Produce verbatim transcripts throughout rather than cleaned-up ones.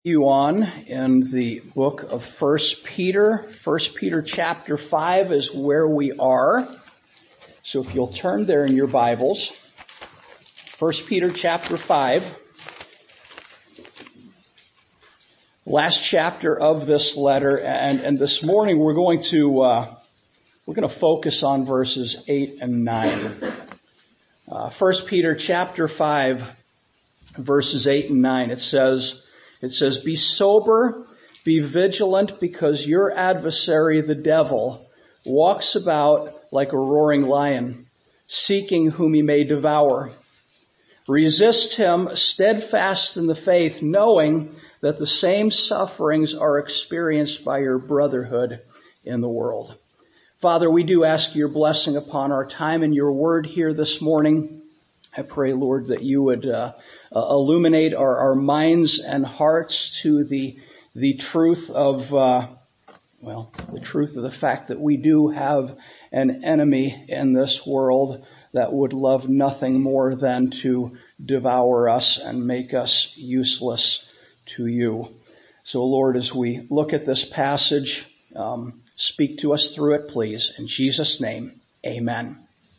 You on in the book of First Peter. First Peter chapter five is where we are. So if you'll turn there in your Bibles. First Peter chapter five. Last chapter of this letter, and, and this morning we're going to uh, we're going to focus on verses eight and nine. Uh, First Peter chapter five, verses eight and nine. It says. It says, "Be sober, be vigilant, because your adversary, the devil, walks about like a roaring lion, seeking whom he may devour. Resist him, steadfast in the faith, knowing that the same sufferings are experienced by your brotherhood in the world." Father, we do ask your blessing upon our time and your word here this morning. I pray, Lord, that you would uh, uh, illuminate our, our minds and hearts to the the truth of, uh, well, the truth of the fact that we do have an enemy in this world that would love nothing more than to devour us and make us useless to you. So, Lord, as we look at this passage, um, speak to us through it, please. In Jesus' name, amen.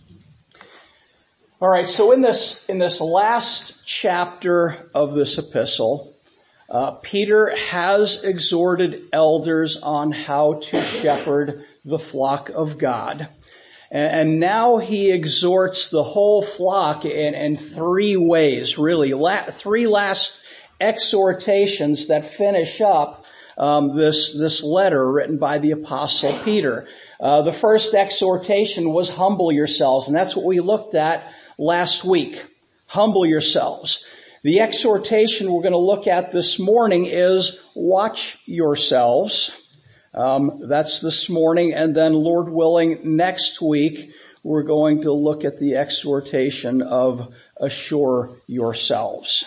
All right, so in this in this last chapter of this epistle, uh, Peter has exhorted elders on how to shepherd the flock of God. And, and now he exhorts the whole flock in, in three ways, really, la- three last exhortations that finish up um, this, this letter written by the Apostle Peter. Uh, the first exhortation was humble yourselves, and that's what we looked at last week. Humble yourselves. The exhortation we're going to look at this morning is watch yourselves. Um, that's this morning, and then Lord willing, next week we're going to look at the exhortation of assure yourselves.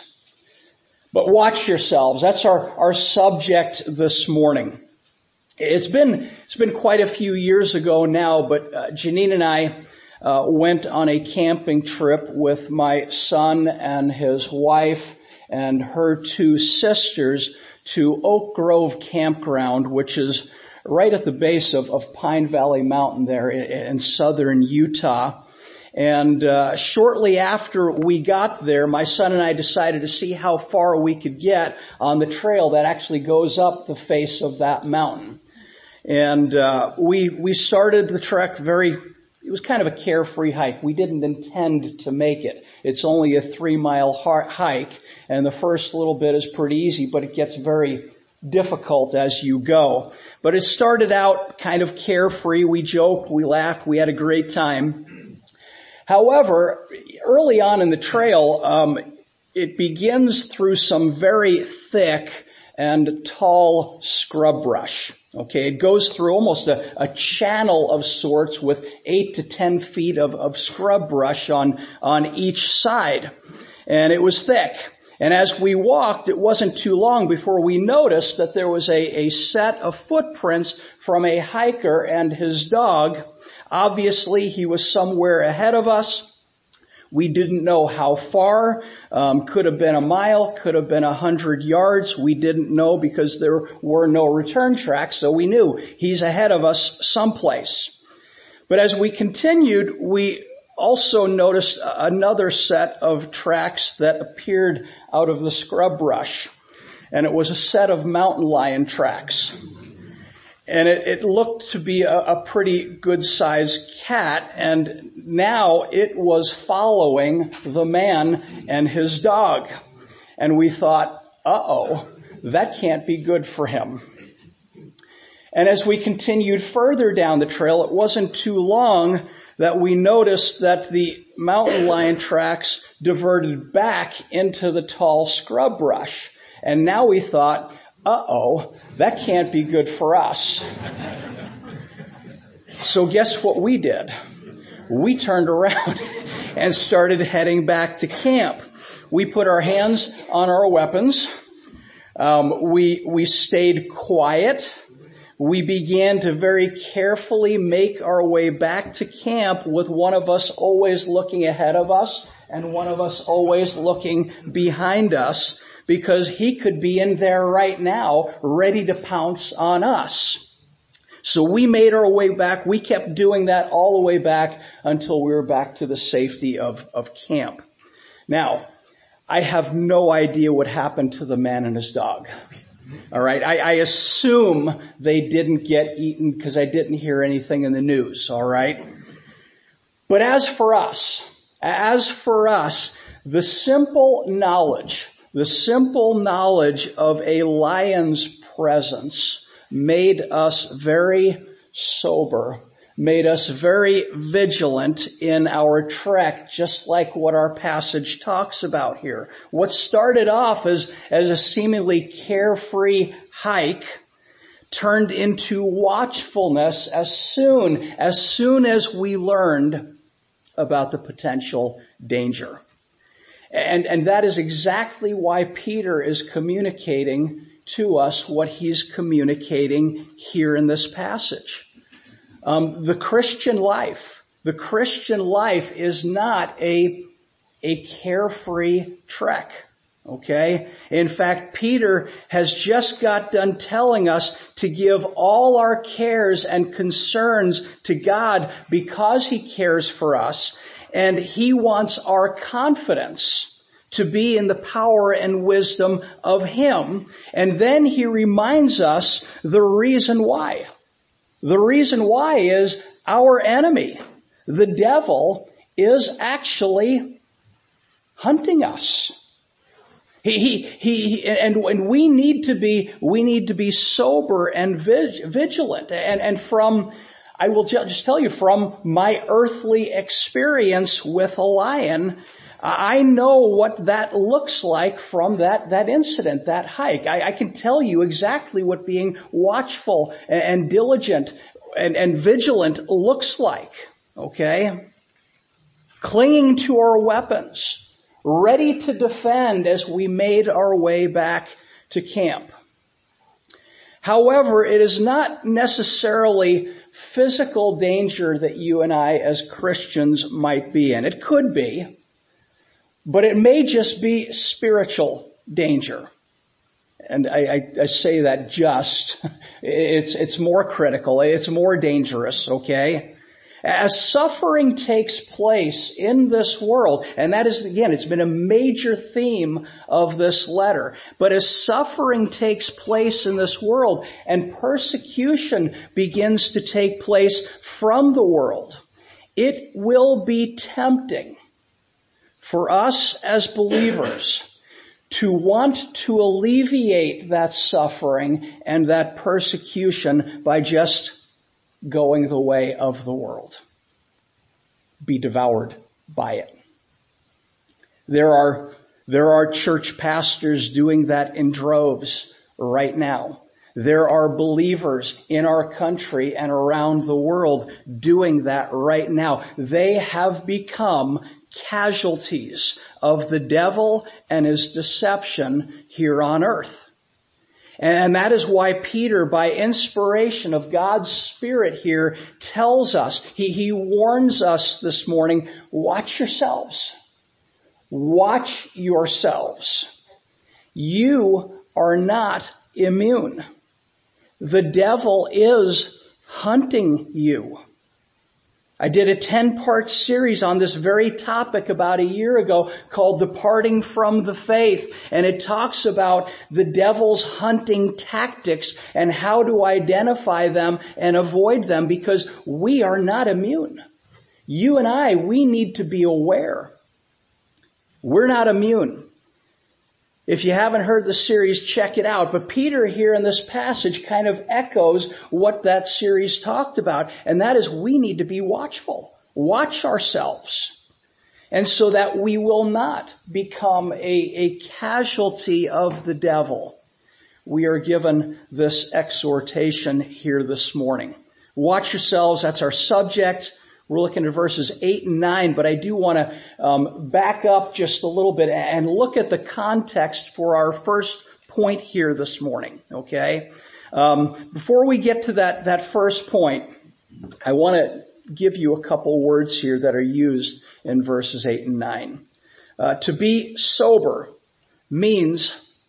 But watch yourselves. That's our, our subject this morning. It's been it's been quite a few years ago now, but uh, Janine and I Uh, went on a camping trip with my son and his wife and her two sisters to Oak Grove Campground, which is right at the base of, of Pine Valley Mountain there in, in southern Utah. And uh, shortly after we got there, my son and I decided to see how far we could get on the trail that actually goes up the face of that mountain. And uh, we we started the trek very It was kind of a carefree hike. We didn't intend to make it. It's only a three-mile hike, and the first little bit is pretty easy, but it gets very difficult as you go. But it started out kind of carefree. We joked, we laughed, we had a great time. However, early on in the trail, um, it begins through some very thick and tall scrub brush. Okay, it goes through almost a, a channel of sorts with eight to ten feet of, of scrub brush on, on each side. And it was thick. And as we walked, it wasn't too long before we noticed that there was a, a set of footprints from a hiker and his dog. Obviously, he was somewhere ahead of us. We didn't know how far. Um, could have been a mile, could have been a hundred yards. We didn't know because there were no return tracks, so we knew he's ahead of us someplace. But as we continued, we also noticed another set of tracks that appeared out of the scrub brush, and it was a set of mountain lion tracks. And it, it looked to be a, a pretty good-sized cat, and now it was following the man and his dog. And we thought, uh-oh, that can't be good for him. And as we continued further down the trail, it wasn't too long that we noticed that the mountain lion tracks diverted back into the tall scrub brush. And now we thought, uh-oh, that can't be good for us. So guess what we did? We turned around and started heading back to camp. We put our hands on our weapons. Um, we, we stayed quiet. We began to very carefully make our way back to camp with one of us always looking ahead of us and one of us always looking behind us, because he could be in there right now ready to pounce on us. So we made our way back. We kept doing that all the way back until we were back to the safety of, of camp. Now, I have no idea what happened to the man and his dog. All right. I, I assume they didn't get eaten because I didn't hear anything in the news. All right. But as for us, as for us, the simple knowledge, the simple knowledge of a lion's presence made us very sober, made us very vigilant in our trek, just like what our passage talks about here. What started off as, as a seemingly carefree hike turned into watchfulness as soon, as soon as we learned about the potential danger. And, and that is exactly why Peter is communicating to us what he's communicating here in this passage. Um, the Christian life, the Christian life is not a, a carefree trek. Okay? In fact, Peter has just got done telling us to give all our cares and concerns to God because he cares for us, and he wants our confidence to be in the power and wisdom of him. And then he reminds us the reason why. The reason why is our enemy, the devil, is actually hunting us. He, he, he, and, and we need to be, we need to be sober and vigilant. And, and from, I will just tell you, from my earthly experience with a lion, I know what that looks like from that, that incident, that hike. I, I can tell you exactly what being watchful and, and diligent and, and vigilant looks like. Okay? Clinging to our weapons, ready to defend as we made our way back to camp. However, it is not necessarily physical danger that you and I as Christians might be in. It could be, but it may just be spiritual danger. And I, I, I say that just. It's, it's more critical. It's more dangerous, okay? As suffering takes place in this world, and that is, again, it's been a major theme of this letter, but as suffering takes place in this world and persecution begins to take place from the world, it will be tempting for us as believers to want to alleviate that suffering and that persecution by just going the way of the world. Be devoured by it. There are, there are church pastors doing that in droves right now. There are believers in our country and around the world doing that right now. They have become casualties of the devil and his deception here on earth. And that is why Peter, by inspiration of God's Spirit here, tells us, he, he warns us this morning, watch yourselves. Watch yourselves. You are not immune. The devil is hunting you. I did a ten-part series on this very topic about a year ago called Departing from the Faith. And it talks about the devil's hunting tactics and how to identify them and avoid them, because we are not immune. You and I, we need to be aware. We're not immune. If you haven't heard the series, check it out. But Peter here in this passage kind of echoes what that series talked about. And that is, we need to be watchful. Watch ourselves. And so that we will not become a, a casualty of the devil. We are given this exhortation here this morning. Watch yourselves. That's our subject. We're looking at verses eight and nine, but I do want to um, back up just a little bit and look at the context for our first point here this morning, okay? Um, before we get to that, that first point, I want to give you a couple words here that are used in verses eight and nine. Uh, to be sober means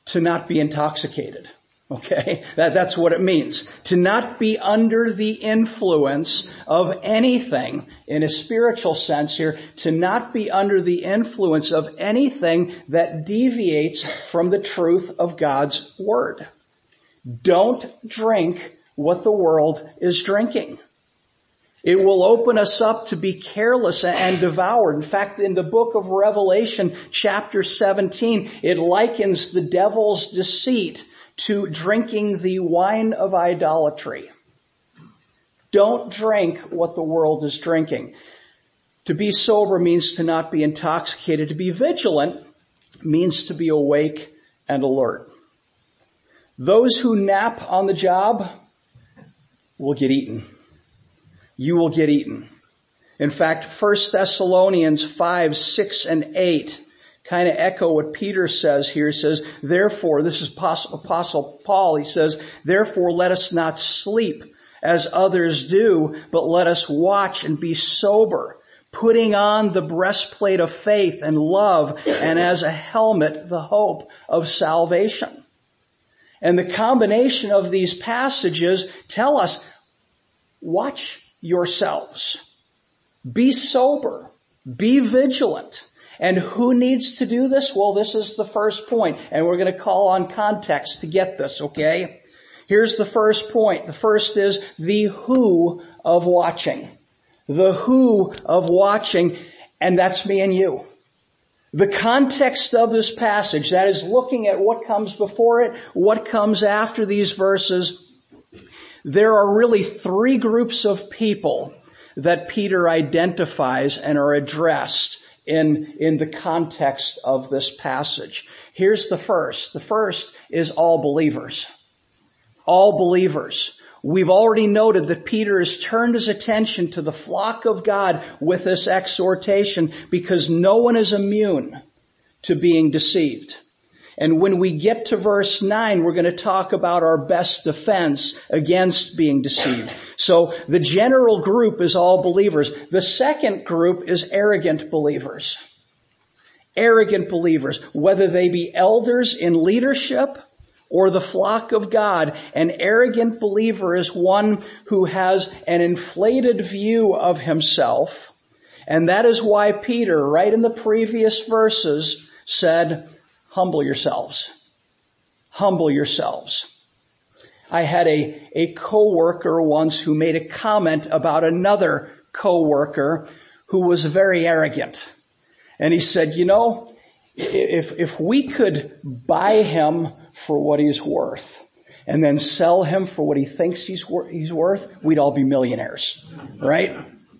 to not be intoxicated. Okay? That, that's what it means. To not be under the influence of anything, in a spiritual sense here, to not be under the influence of anything that deviates from the truth of God's Word. Don't drink what the world is drinking. It will open us up to be careless and devoured. In fact, in the book of Revelation, chapter seventeen, it likens the devil's deceit to drinking the wine of idolatry. Don't drink what the world is drinking. To be sober means to not be intoxicated. To be vigilant means to be awake and alert. Those who nap on the job will get eaten. You will get eaten. In fact, First Thessalonians five, six, and eight kind of echo what Peter says here. He says, therefore, this is Apostle Paul, he says, therefore let us not sleep as others do, but let us watch and be sober, putting on the breastplate of faith and love, and as a helmet, the hope of salvation. And the combination of these passages tell us, watch yourselves. Be sober. Be vigilant. And who needs to do this? Well, this is the first point, and we're going to call on context to get this, okay? Here's the first point. The first is the who of watching. The who of watching, and that's me and you. The context of this passage, that is looking at what comes before it, what comes after these verses. There are really three groups of people that Peter identifies and are addressed in, in the context of this passage. Here's the first. The first is all believers. All believers. We've already noted that Peter has turned his attention to the flock of God with this exhortation because no one is immune to being deceived. And when we get to verse nine, we're going to talk about our best defense against being deceived. So the general group is all believers. The second group is arrogant believers. Arrogant believers, whether they be elders in leadership or the flock of God. An arrogant believer is one who has an inflated view of himself. And that is why Peter, right in the previous verses, said, humble yourselves. Humble yourselves. I had a, a coworker once who made a comment about another coworker who was very arrogant. And he said, you know, if, if we could buy him for what he's worth and then sell him for what he thinks he's, wor- he's worth, we'd all be millionaires, right?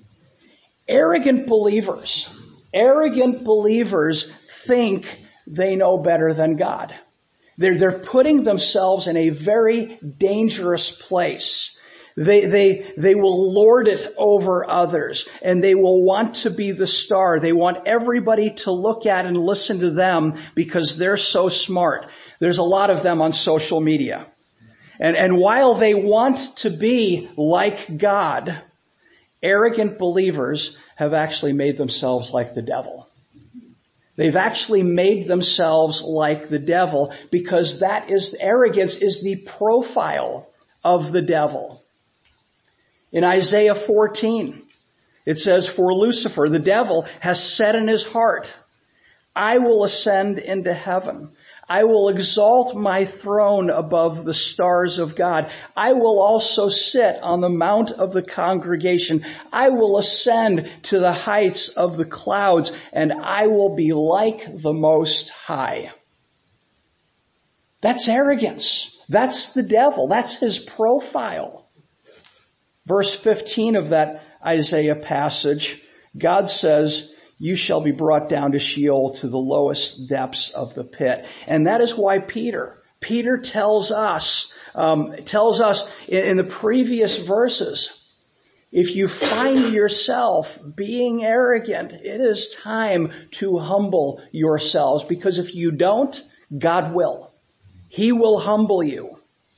Arrogant believers, arrogant believers think they know better than God. They're, they're putting themselves in a very dangerous place. They, they, they will lord it over others, and they will want to be the star. They want everybody to look at and listen to them because they're so smart. There's a lot of them on social media. And, and while they want to be like God, arrogant believers have actually made themselves like the devil. They've actually made themselves like the devil because that is, arrogance is the profile of the devil. In Isaiah fourteen, it says, for Lucifer, the devil, has said in his heart, I will ascend into heaven. I will exalt my throne above the stars of God. I will also sit on the mount of the congregation. I will ascend to the heights of the clouds, and I will be like the Most High. That's arrogance. That's the devil. That's his profile. Verse fifteen of that Isaiah passage, God says, you shall be brought down to Sheol, to the lowest depths of the pit. And that is why Peter, Peter tells us, um, tells us in, in the previous verses, if you find yourself being arrogant, it is time to humble yourselves. Because if you don't, God will. He will humble you.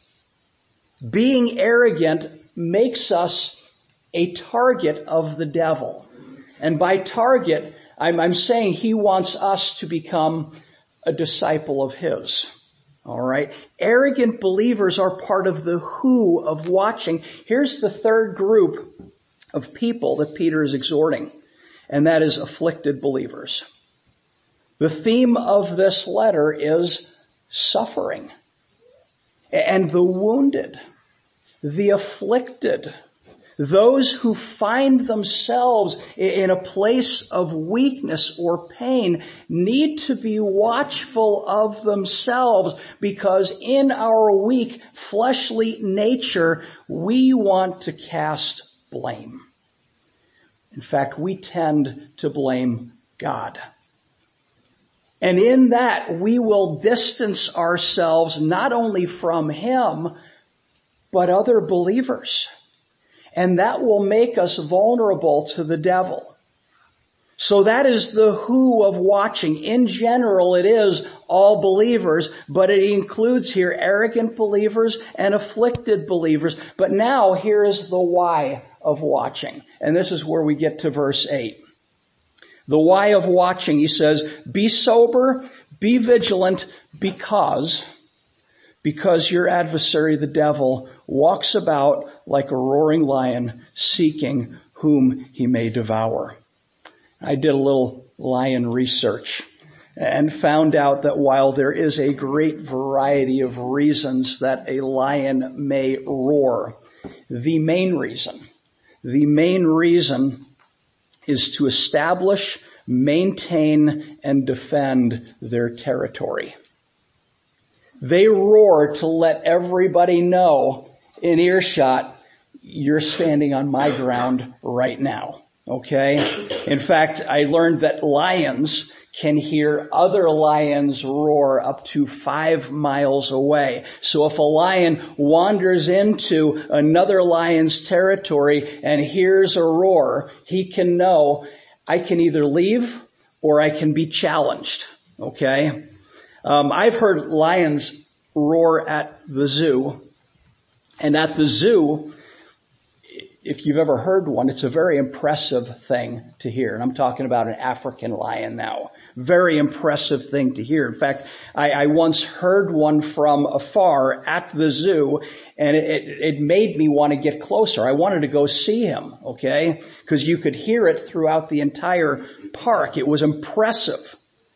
Being arrogant makes us a target of the devil. And by target, I'm, I'm saying he wants us to become a disciple of his. All right. Arrogant believers are part of the who of watching. Here's the third group of people that Peter is exhorting, and that is afflicted believers. The theme of this letter is suffering, and the wounded, the afflicted, those who find themselves in a place of weakness or pain need to be watchful of themselves, because in our weak fleshly nature, we want to cast blame. In fact, we tend to blame God. And in that, we will distance ourselves not only from Him, but other believers. And that will make us vulnerable to the devil. So that is the who of watching. In general, it is all believers, but it includes here arrogant believers and afflicted believers. But now here is the why of watching. And this is where we get to verse eight. The why of watching, he says, be sober, be vigilant, because, because your adversary, the devil, walks about like a roaring lion, seeking whom he may devour. I did a little lion research and found out that while there is a great variety of reasons that a lion may roar, the main reason, the main reason is to establish, maintain, and defend their territory. They roar to let everybody know in earshot, you're standing on my ground right now. Okay? In fact, I learned that lions can hear other lions roar up to five miles away. So if a lion wanders into another lion's territory and hears a roar, he can know, I can either leave or I can be challenged. Okay? Um, I've heard lions roar at the zoo. And at the zoo, if you've ever heard one, it's a very impressive thing to hear. And I'm talking about an African lion now. Very impressive thing to hear. In fact, I, I once heard one from afar at the zoo, and it, it made me want to get closer. I wanted to go see him, okay? Because you could hear it throughout the entire park. It was impressive.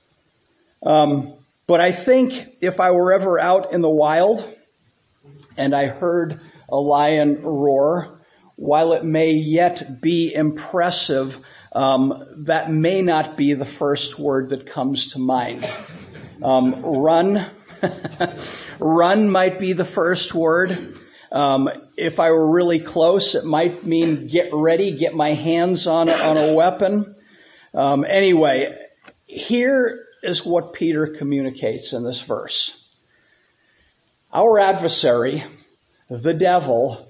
Um, but I think if I were ever out in the wild and I heard a lion roar, while it may yet be impressive, um, that may not be the first word that comes to mind. Um, run. Run might be the first word. Um, if I were really close, it might mean get ready, get my hands on a, on a weapon. Um, anyway, here is what Peter communicates in this verse. Our adversary, the devil,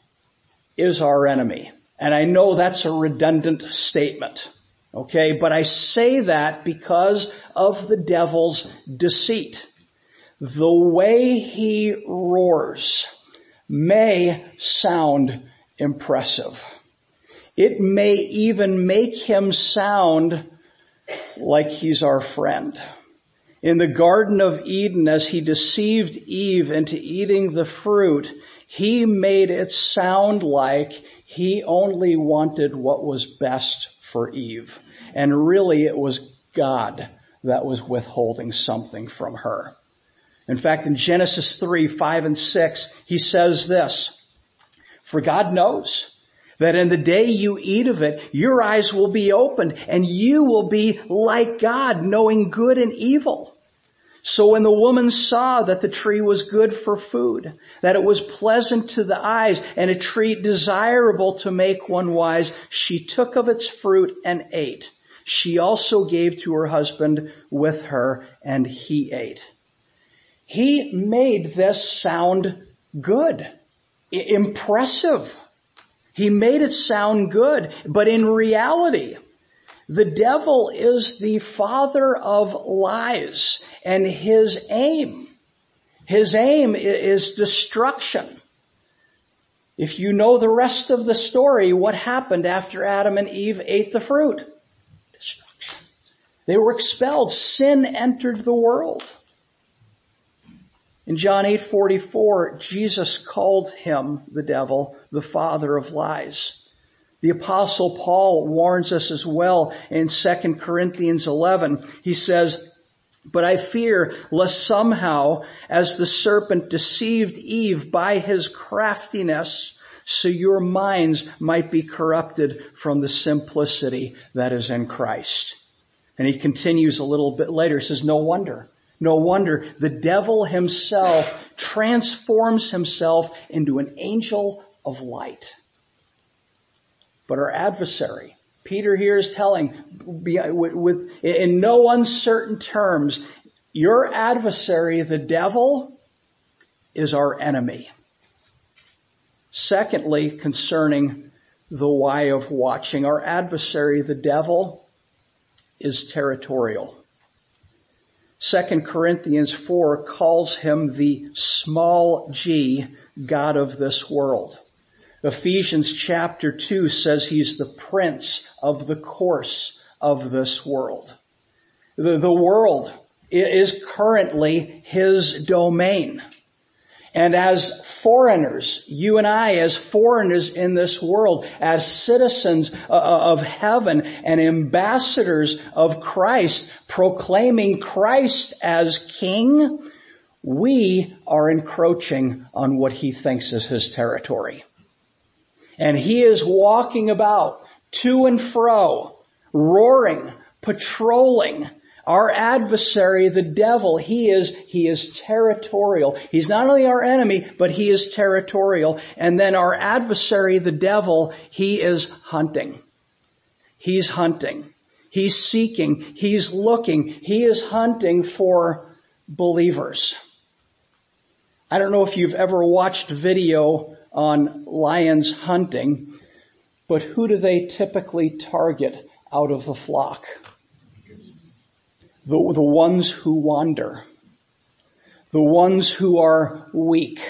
is our enemy. And I know that's a redundant statement, okay? But I say that because of the devil's deceit. The way he roars may sound impressive. It may even make him sound like he's our friend. In the Garden of Eden, as he deceived Eve into eating the fruit, he made it sound like he only wanted what was best for Eve. And really it was God that was withholding something from her. In fact, in Genesis three, five, and six, he says this, for God knows that in the day you eat of it, your eyes will be opened and you will be like God, knowing good and evil. So when the woman saw that the tree was good for food, that it was pleasant to the eyes and a tree desirable to make one wise, she took of its fruit and ate. She also gave to her husband with her, and he ate. He made this sound good, I- impressive. He made it sound good, but in reality, the devil is the father of lies, and his aim, his aim is destruction. If you know the rest of the story, what happened after Adam and Eve ate the fruit? Destruction. They were expelled. Sin entered the world. In John eight forty-four, Jesus called him, the devil, the father of lies. The Apostle Paul warns us as well in Second Corinthians eleven. He says, "But I fear lest somehow, as the serpent deceived Eve by his craftiness, so your minds might be corrupted from the simplicity that is in Christ." And he continues a little bit later, says, no wonder, no wonder the devil himself transforms himself into an angel of light. But our adversary, Peter here is telling, with, in no uncertain terms, your adversary, the devil, is our enemy. Secondly, concerning the why of watching, our adversary, the devil, is territorial. Second Corinthians four calls him the small g, God of this world. Ephesians chapter two says he's the prince of the course of this world. The, the world is currently his domain. And as foreigners, you and I as foreigners in this world, as citizens of heaven and ambassadors of Christ, proclaiming Christ as King, we are encroaching on what he thinks is his territory. And he is walking about to and fro, roaring, patrolling. Our adversary, the devil, he is, he is territorial. He's not only our enemy, but he is territorial. And then our adversary, the devil, he is hunting. He's hunting. He's seeking. He's looking. He is hunting for believers. I don't know if you've ever watched video on lions hunting, but who do they typically target out of the flock? The, the ones who wander. The ones who are weak.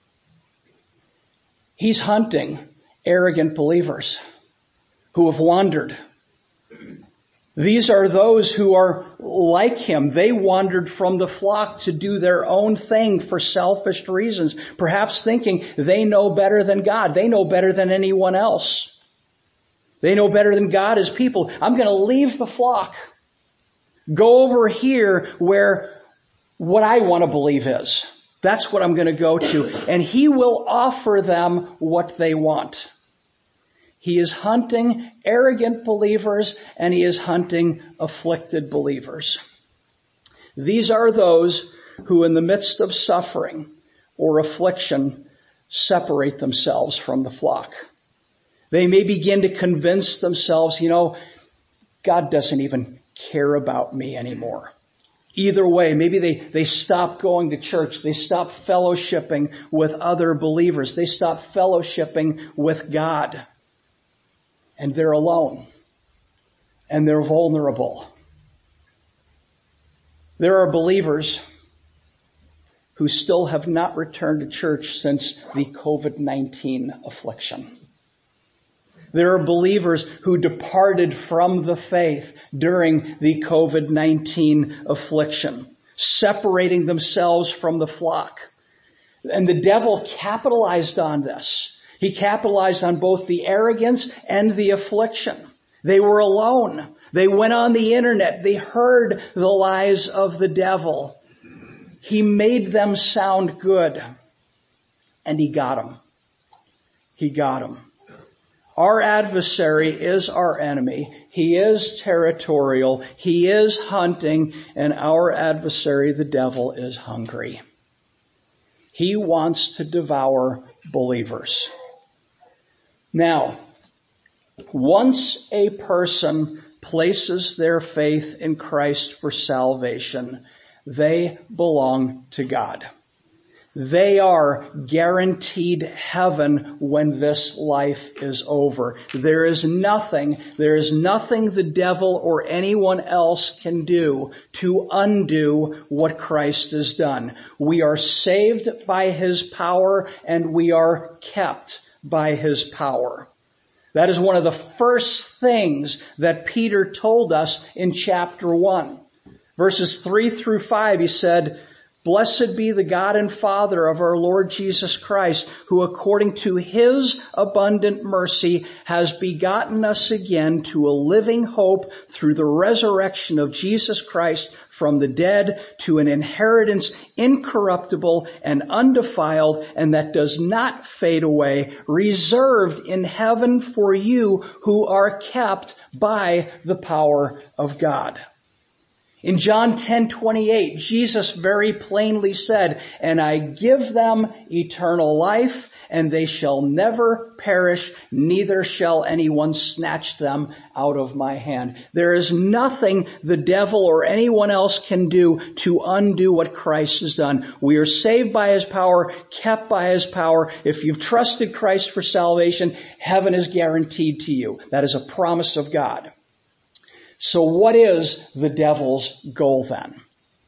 He's hunting arrogant believers who have wandered. These are those who are like him. They wandered from the flock to do their own thing for selfish reasons, perhaps thinking they know better than God. They know better than anyone else. They know better than God as people. I'm going to leave the flock. Go over here where what I want to believe is. That's what I'm going to go to. And he will offer them what they want. He is hunting arrogant believers and he is hunting afflicted believers. These are those who in the midst of suffering or affliction separate themselves from the flock. They may begin to convince themselves, you know, God doesn't even care about me anymore. Either way, maybe they, they stop going to church. They stop fellowshipping with other believers. They stop fellowshipping with God. And they're alone. And they're vulnerable. There are believers who still have not returned to church since the covid nineteen affliction. There are believers who departed from the faith during the covid nineteen affliction, separating themselves from the flock. And the devil capitalized on this. He capitalized on both the arrogance and the affliction. They were alone. They went on the internet. They heard the lies of the devil. He made them sound good. And he got them. He got them. Our adversary is our enemy. He is territorial. He is hunting. And our adversary, the devil, is hungry. He wants to devour believers. Now, once a person places their faith in Christ for salvation, they belong to God. They are guaranteed heaven when this life is over. There is nothing, there is nothing the devil or anyone else can do to undo what Christ has done. We are saved by his power and we are kept by his power. That is one of the first things that Peter told us in chapter one. Verses three through five, he said, Blessed be the God and Father of our Lord Jesus Christ, who according to his abundant mercy has begotten us again to a living hope through the resurrection of Jesus Christ from the dead, to an inheritance incorruptible and undefiled and that does not fade away, reserved in heaven for you who are kept by the power of God. In John ten twenty-eight, Jesus very plainly said, "And I give them eternal life, and they shall never perish, neither shall anyone snatch them out of my hand." There is nothing the devil or anyone else can do to undo what Christ has done. We are saved by his power, kept by his power. If you've trusted Christ for salvation, heaven is guaranteed to you. That is a promise of God. So what is the devil's goal then?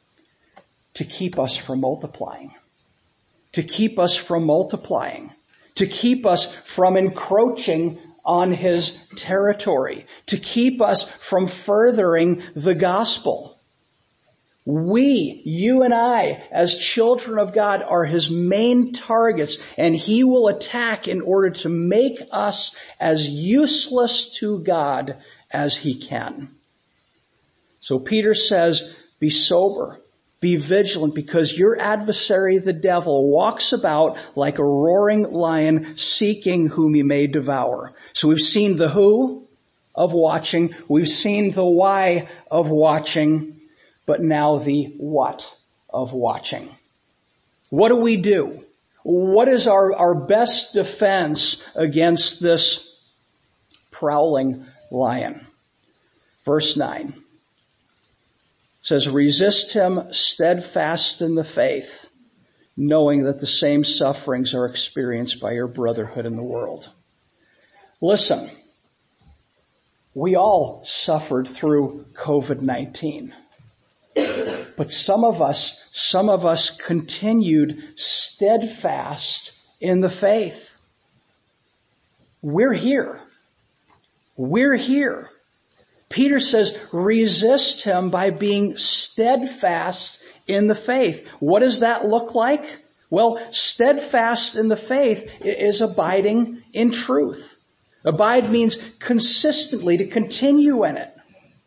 To keep us from multiplying. To keep us from multiplying. To keep us from encroaching on his territory. To keep us from furthering the gospel. We, you and I, as children of God, are his main targets, and he will attack in order to make us as useless to God as he can. So Peter says, be sober, be vigilant, because your adversary, the devil, walks about like a roaring lion seeking whom he may devour. So we've seen the who of watching, we've seen the why of watching, but now the what of watching. What do we do? What is our, our best defense against this prowling lion? Verse nine. Says, resist him steadfast in the faith, knowing that the same sufferings are experienced by your brotherhood in the world. Listen, we all suffered through covid nineteen. But some of us, some of us continued steadfast in the faith. We're here. We're here. Peter says, resist him by being steadfast in the faith. What does that look like? Well, steadfast in the faith is abiding in truth. Abide means consistently to continue in it.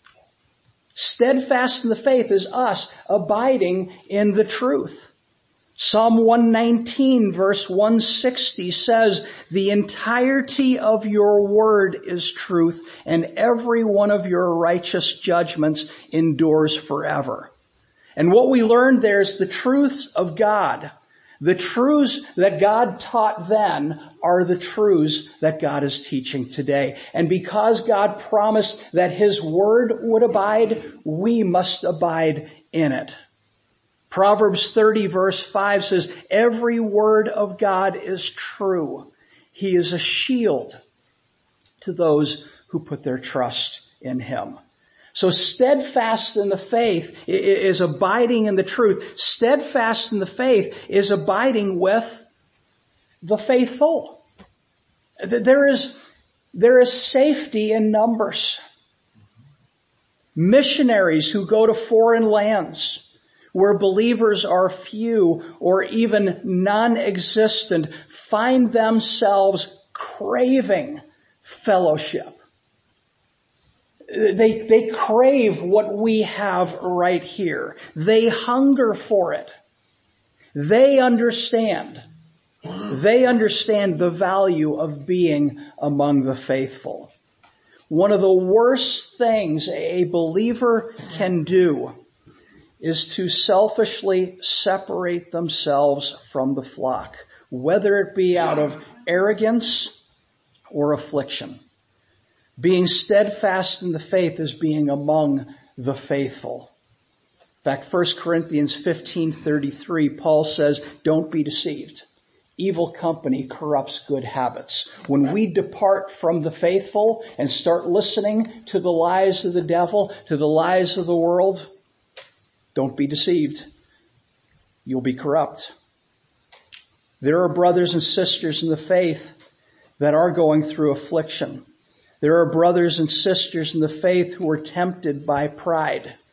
Steadfast in the faith is us abiding in the truth. Psalm one nineteen verse one sixty says, the entirety of your word is truth, and every one of your righteous judgments endures forever. And what we learned there is the truths of God. The truths that God taught then are the truths that God is teaching today. And because God promised that his word would abide, we must abide in it. Proverbs thirty verse five says, every word of God is true. He is a shield to those who put their trust in him. So steadfast in the faith is abiding in the truth. Steadfast in the faith is abiding with the faithful. There is, there is safety in numbers. Missionaries who go to foreign lands where believers are few or even non-existent find themselves craving fellowship. They, they crave what we have right here. They hunger for it. They understand. They understand the value of being among the faithful. One of the worst things a believer can do is to selfishly separate themselves from the flock, whether it be out of arrogance or affliction. Being steadfast in the faith is being among the faithful. In fact, First Corinthians fifteen thirty-three, Paul says, don't be deceived. Evil company corrupts good habits. When we depart from the faithful and start listening to the lies of the devil, to the lies of the world, don't be deceived. You'll be corrupt. There are brothers and sisters in the faith that are going through affliction. There are brothers and sisters in the faith who are tempted by pride.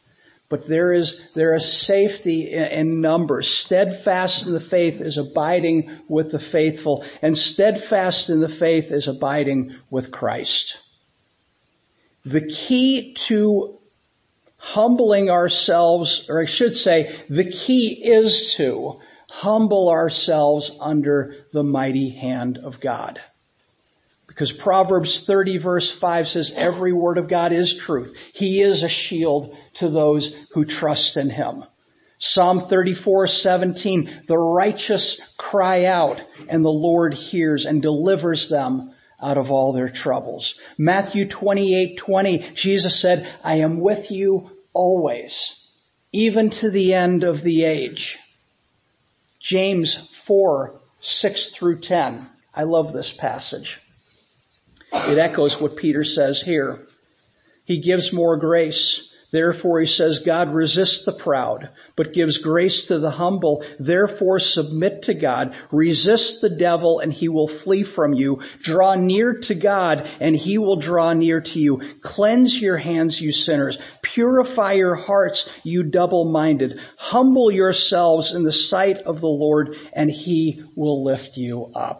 But there is, there is safety in, in numbers. Steadfast in the faith is abiding with the faithful, and steadfast in the faith is abiding with Christ. The key to humbling ourselves, or I should say, the key is to humble ourselves under the mighty hand of God. Because Proverbs thirty verse five says every word of God is truth. He is a shield to those who trust in Him. Psalm thirty-four seventeen, the righteous cry out and the Lord hears and delivers them out of all their troubles. Matthew twenty-eight twenty, Jesus said, I am with you always, even to the end of the age. James four six through ten. I love this passage. It echoes what Peter says here. He gives more grace. Therefore, he says, God resists the proud, but gives grace to the humble. Therefore, submit to God. Resist the devil, and he will flee from you. Draw near to God, and he will draw near to you. Cleanse your hands, you sinners. Purify your hearts, you double-minded. Humble yourselves in the sight of the Lord, and he will lift you up.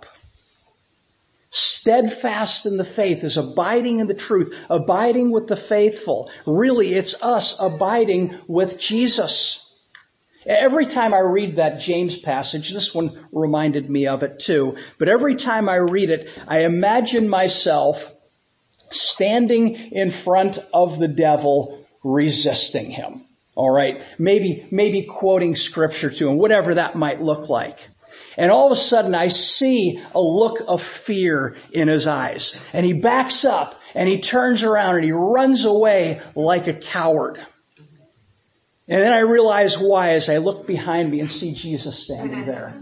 Steadfast in the faith is abiding in the truth, abiding with the faithful. Really, it's us abiding with Jesus. Every time I read that James passage, this one reminded me of it too, but every time I read it, I imagine myself standing in front of the devil, resisting him. All right, maybe, maybe quoting scripture to him, whatever that might look like. And all of a sudden I see a look of fear in his eyes. And he backs up and he turns around and he runs away like a coward. And then I realize why as I look behind me and see Jesus standing there.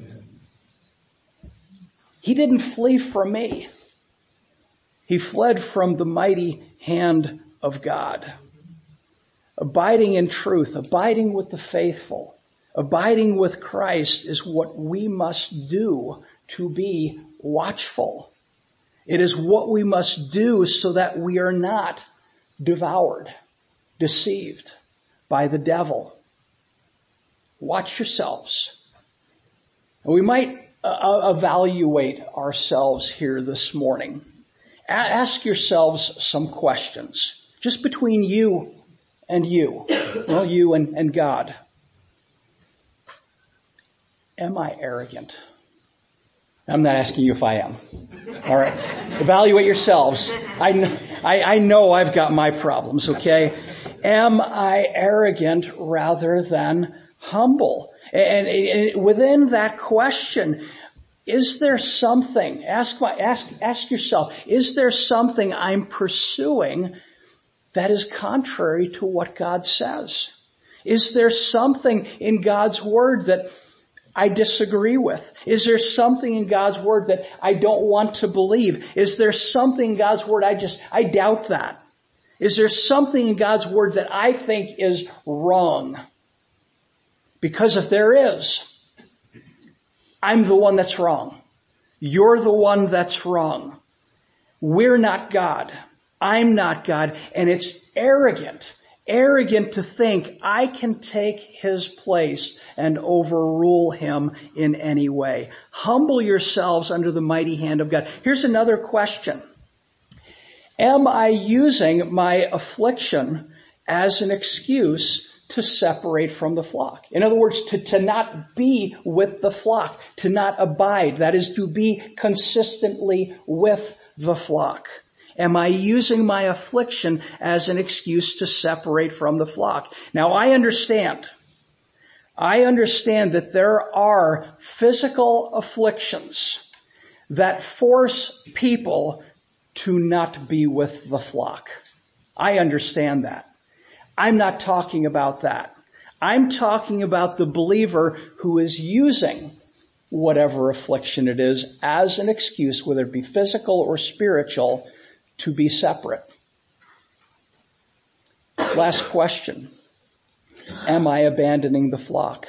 He didn't flee from me. He fled from the mighty hand of God. Abiding in truth, abiding with the faithful, abiding with Christ is what we must do to be watchful. It is what we must do so that we are not devoured, deceived by the devil. Watch yourselves. And we might uh, evaluate ourselves here this morning. A- ask yourselves some questions, just between you and you, well, you and, and God. Am I arrogant? I'm not asking you if I am. All right. Evaluate yourselves. I know, I, I know I've got my problems, okay? Am I arrogant rather than humble? And, and within that question, is there something, ask, my, ask, ask yourself, is there something I'm pursuing that is contrary to what God says? Is there something in God's Word that I disagree with? Is there something in God's Word that I don't want to believe? Is there something in God's Word I just, I doubt that? Is there something in God's Word that I think is wrong? Because if there is, I'm the one that's wrong. You're the one that's wrong. We're not God. I'm not God. And it's arrogant. Arrogant to think I can take His place and overrule Him in any way. Humble yourselves under the mighty hand of God. Here's another question. Am I using my affliction as an excuse to separate from the flock? In other words, to, to not be with the flock, to not abide. That is, to be consistently with the flock. Am I using my affliction as an excuse to separate from the flock? Now, I understand. I understand that there are physical afflictions that force people to not be with the flock. I understand that. I'm not talking about that. I'm talking about the believer who is using whatever affliction it is as an excuse, whether it be physical or spiritual, to be separate. Last question. Am I abandoning the flock?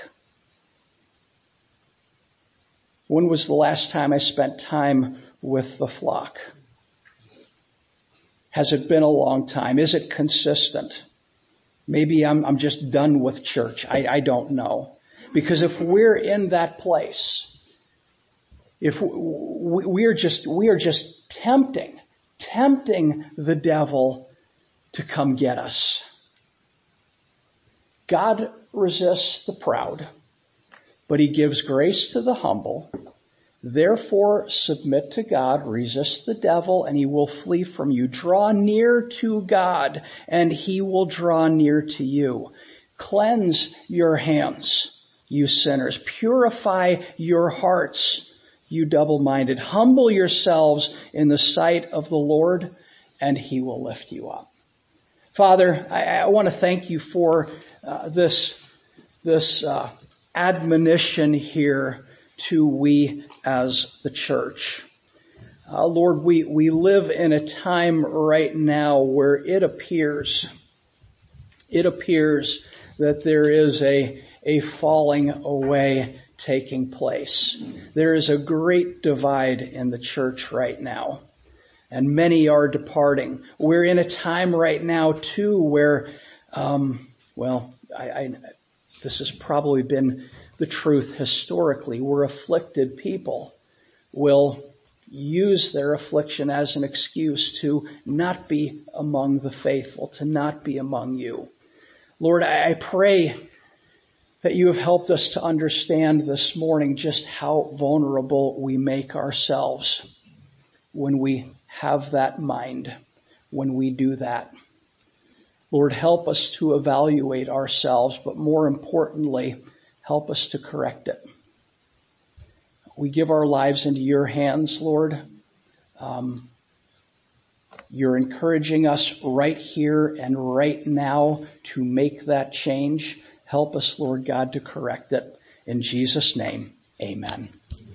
When was the last time I spent time with the flock? Has it been a long time? Is it consistent? Maybe I'm, I'm just done with church. I, I don't know. Because if we're in that place, if we, we are just, we are just tempting, tempting the devil to come get us. God resists the proud, but he gives grace to the humble. Therefore, submit to God, resist the devil, and he will flee from you. Draw near to God, and he will draw near to you. Cleanse your hands, you sinners. Purify your hearts, you double-minded. Humble yourselves in the sight of the Lord, and he will lift you up. Father, I, I want to thank you for uh, this, this uh, admonition here to we as the church. Uh, Lord, we, we live in a time right now where it appears, it appears that there is a, a falling away taking place. There is a great divide in the church right now, and many are departing. We're in a time right now too where, um, well, I, I this has probably been the truth historically, where afflicted people will use their affliction as an excuse to not be among the faithful, to not be among you. Lord, I pray that you have helped us to understand this morning just how vulnerable we make ourselves when we have that mind, when we do that. Lord, help us to evaluate ourselves, but more importantly, help us to correct it. We give our lives into your hands, Lord. Um, you're encouraging us right here and right now to make that change. Help us, Lord God, to correct it. In Jesus' name, amen.